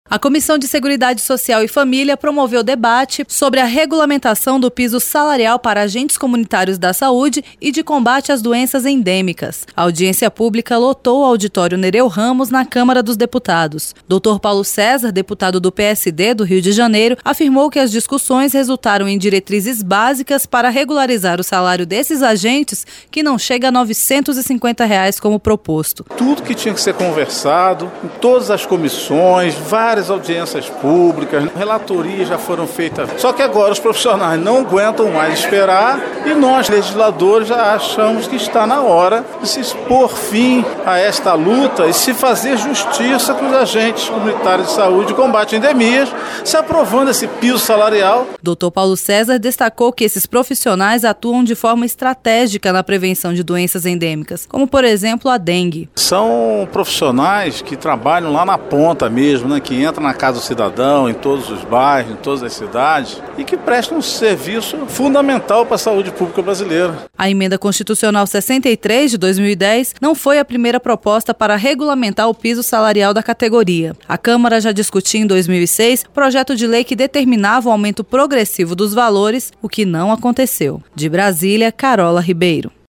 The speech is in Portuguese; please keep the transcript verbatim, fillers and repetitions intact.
A Comissão de Seguridade Social e Família promoveu debate sobre a regulamentação do piso salarial para agentes comunitários da saúde e de combate às doenças endêmicas. A audiência pública lotou o auditório Nereu Ramos na Câmara dos Deputados. doutor Paulo César, deputado do P S D do Rio de Janeiro, afirmou que as discussões resultaram em diretrizes básicas para regularizar o salário desses agentes, que não chega a novecentos e cinquenta reais como proposto. Tudo que tinha que ser conversado, em todas as comissões, várias audiências públicas, relatorias já foram feitas. Só que agora os profissionais não aguentam mais esperar e nós, legisladores, já achamos que está na hora de se expor fim a esta luta e se fazer justiça com os agentes comunitários de saúde e combate a endemias, se aprovando esse piso salarial. doutor Paulo César destacou que esses profissionais atuam de forma estratégica na prevenção de doenças endêmicas, como, por exemplo, a dengue. São profissionais que trabalham lá na ponta mesmo, né, que entram na casa do cidadão, em todos os bairros, em todas as cidades, e que prestam um serviço fundamental para a saúde pública brasileira. A Emenda Constitucional sessenta e três de dois mil e dez não foi a primeira proposta para regulamentar o piso salarial da categoria. A Câmara já discutiu em dois mil e seis projeto de lei que determinava o aumento progressivo dos valores, o que não aconteceu. De Brasília, Carola Ribeiro.